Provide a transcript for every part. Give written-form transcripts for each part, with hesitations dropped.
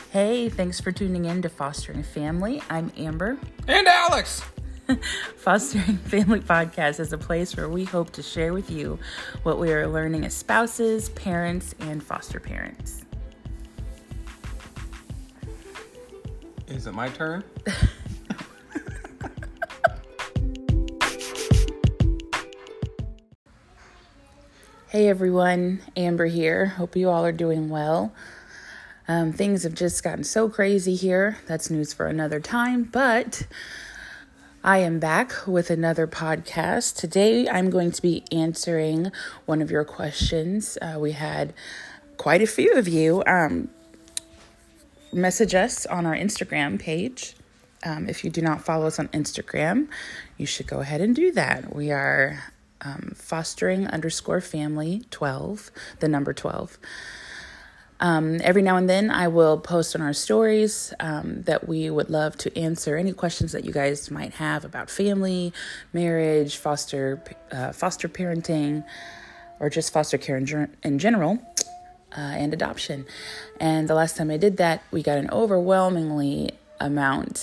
Hey, thanks for tuning in to Fostering Family. I'm Amber. And Alex! Fostering Family Podcast is a place where we hope to share with you what we are learning as spouses, parents, and foster parents. Is it my turn? Hey everyone, Amber here. Hope you all are doing well. Things have just gotten so crazy here. That's news for another time, but I am back with another podcast. Today, I'm going to be answering one of your questions. We had quite a few of you message us on our Instagram page. If you do not follow us on Instagram, you should go ahead and do that. We are fostering_family 12, the number 12. Every now and then I will post on our stories that we would love to answer any questions that you guys might have about family, marriage, foster parenting, or just foster care in general, and adoption. And the last time I did that, we got an overwhelmingly amount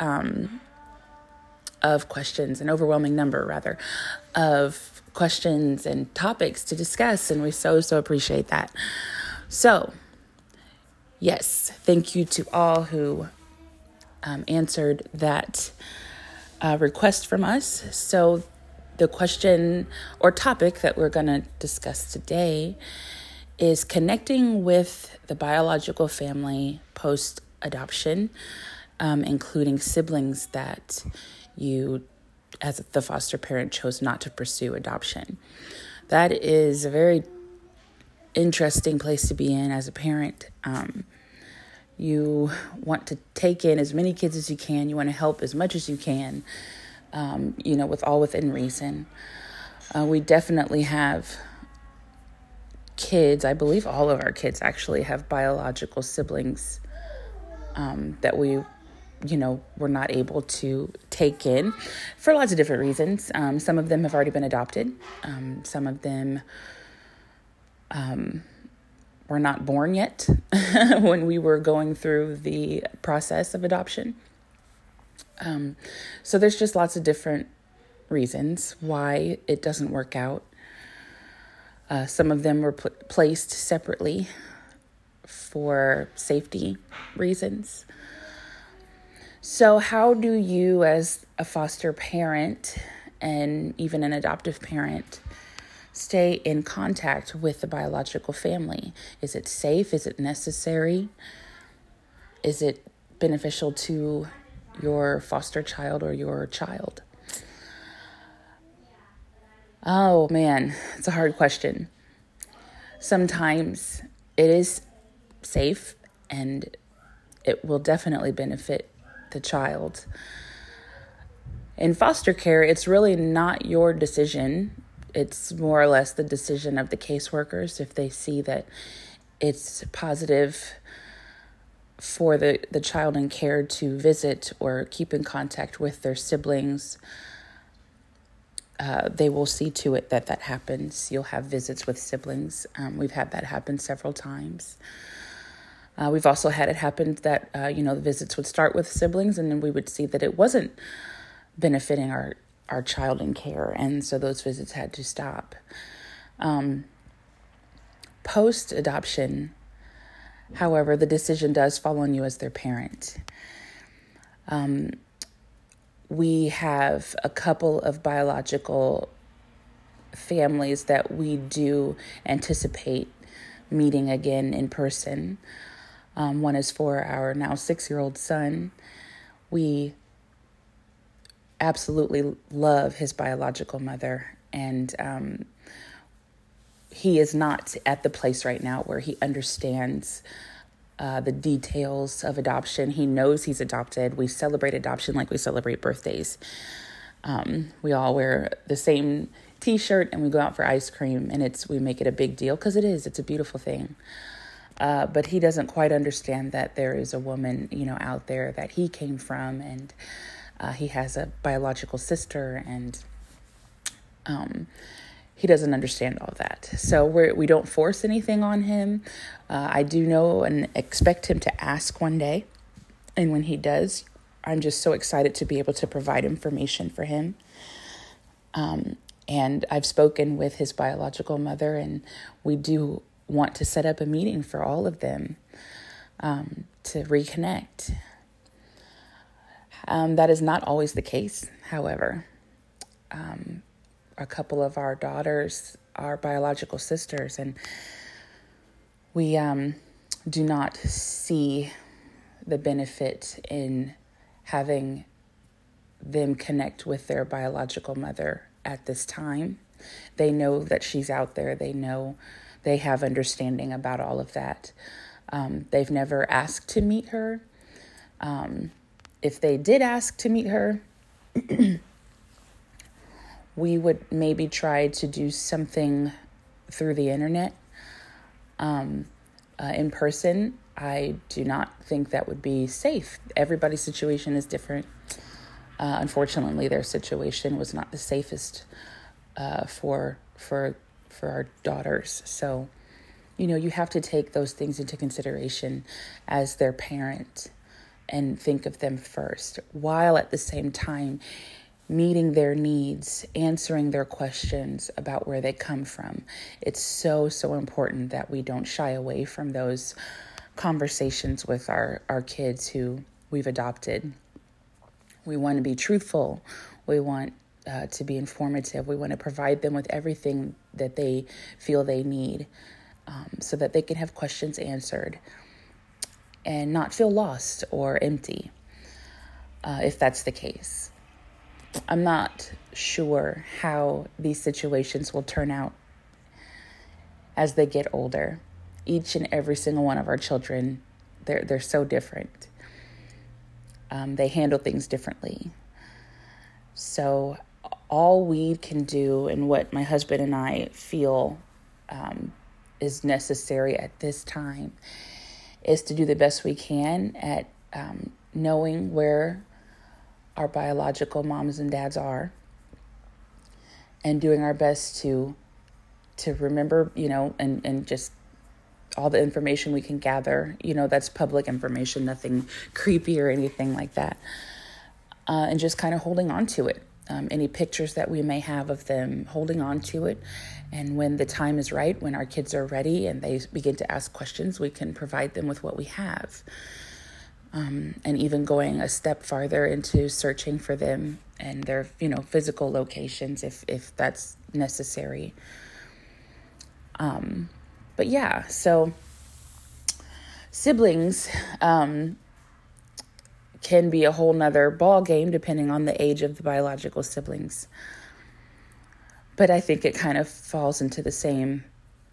of questions, an overwhelming number rather, of questions and topics to discuss, and we so appreciate that. So, yes, thank you to all who answered that request from us. So the question or topic that we're going to discuss today is connecting with the biological family post-adoption, including siblings that you, as the foster parent, chose not to pursue adoption. That is a very interesting place to be in as a parent. You want to take in as many kids as you can. You want to help as much as you can, within reason. We definitely have kids. I believe all of our kids actually have biological siblings that we, were not able to take in for lots of different reasons. Some of them have already been adopted. Some of them were not born yet when we were going through the process of adoption. So there's just lots of different reasons why it doesn't work out. Some of them were placed separately for safety reasons. So how do you, as a foster parent and even an adoptive parent, stay in contact with the biological family? Is it safe? Is it necessary? Is it beneficial to your foster child or your child? Oh man, it's a hard question. Sometimes it is safe and it will definitely benefit the child. In foster care, it's really not your decision. It's more or less the decision of the caseworkers. If they see that it's positive for the child in care to visit or keep in contact with their siblings, they will see to it that happens. You'll have visits with siblings. We've had that happen several times. We've also had it happen that, the visits would start with siblings and then we would see that it wasn't benefiting our child in care, and so those visits had to stop. Post-adoption, however, the decision does fall on you as their parent. We have a couple of biological families that we do anticipate meeting again in person. One is for our now 6-year-old son. We absolutely love his biological mother, and he is not at the place right now where he understands the details of adoption. He knows he's adopted. We celebrate adoption like we celebrate birthdays. We all wear the same t-shirt and we go out for ice cream, and we make it a big deal because it's a beautiful thing. But he doesn't quite understand that there is a woman, out there that he came from, and he has a biological sister, and he doesn't understand all that. So we don't force anything on him. I do know and expect him to ask one day. And when he does, I'm just so excited to be able to provide information for him. And I've spoken with his biological mother, and we do want to set up a meeting for all of them to reconnect. That is not always the case, however. A couple of our daughters are biological sisters, and we do not see the benefit in having them connect with their biological mother at this time. They know that she's out there. They know they have understanding about all of that. They've never asked to meet her. If they did ask to meet her, we would maybe try to do something through the internet. In person, I do not think that would be safe. Everybody's situation is different. Unfortunately, their situation was not the safest for our daughters. So, you have to take those things into consideration as their parent and think of them first, while at the same time meeting their needs, answering their questions about where they come from. It's so, so important that we don't shy away from those conversations with our kids who we've adopted. We want to be truthful. We want to be informative. We want to provide them with everything that they feel they need so that they can have questions answered and not feel lost or empty, if that's the case. I'm not sure how these situations will turn out as they get older. Each and every single one of our children, they're so different. They handle things differently. So all we can do, and what my husband and I feel is necessary at this time, is to do the best we can at knowing where our biological moms and dads are, and doing our best to remember, and just all the information we can gather, that's public information, nothing creepy or anything like that. And just kind of holding on to it. Any pictures that we may have of them, holding on to it. And when the time is right, when our kids are ready and they begin to ask questions, we can provide them with what we have. And even going a step farther into searching for them and their, physical locations if that's necessary. But yeah, so siblings can be a whole nother ball game depending on the age of the biological siblings. But I think it kind of falls into the same,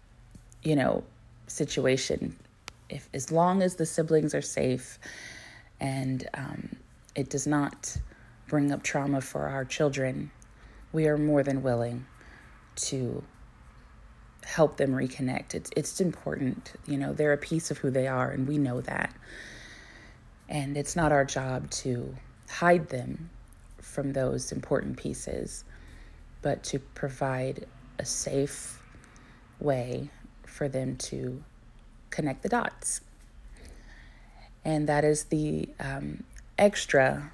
situation. As long as the siblings are safe and it does not bring up trauma for our children, we are more than willing to help them reconnect. It's important. They're a piece of who they are, and we know that. And it's not our job to hide them from those important pieces, but to provide a safe way for them to connect the dots. And that is the extra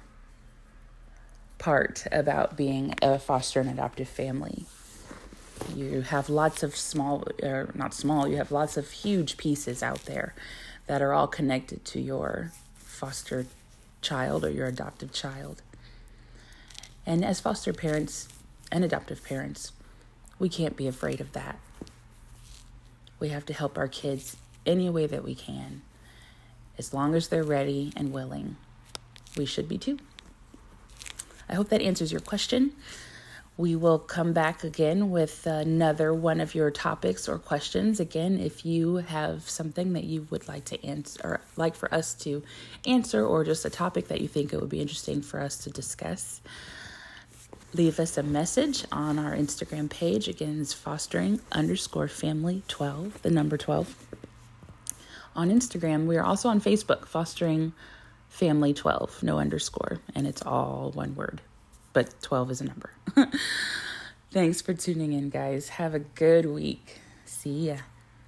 part about being a foster and adoptive family. You have lots of you have lots of huge pieces out there that are all connected to your foster child or your adoptive child. And as foster parents and adoptive parents, we can't be afraid of that. We have to help our kids any way that we can. As long as they're ready and willing, we should be too. I hope that answers your question. We will come back again with another one of your topics or questions. Again, if you have something that you would like to answer, or like for us to answer, or just a topic that you think it would be interesting for us to discuss, leave us a message on our Instagram page. Again, it's fostering_family12, the number 12. On Instagram, we are also on Facebook, Fostering Family 12, no underscore, and it's all one word, but 12 is a number. Thanks for tuning in, guys. Have a good week. See ya.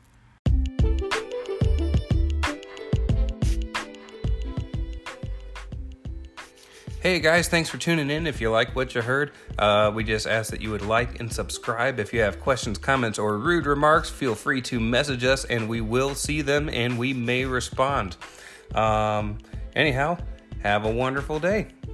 Hey guys, thanks for tuning in. If you like what you heard, we just ask that you would like and subscribe. If you have questions, comments, or rude remarks, feel free to message us and we will see them and we may respond. Anyhow, have a wonderful day.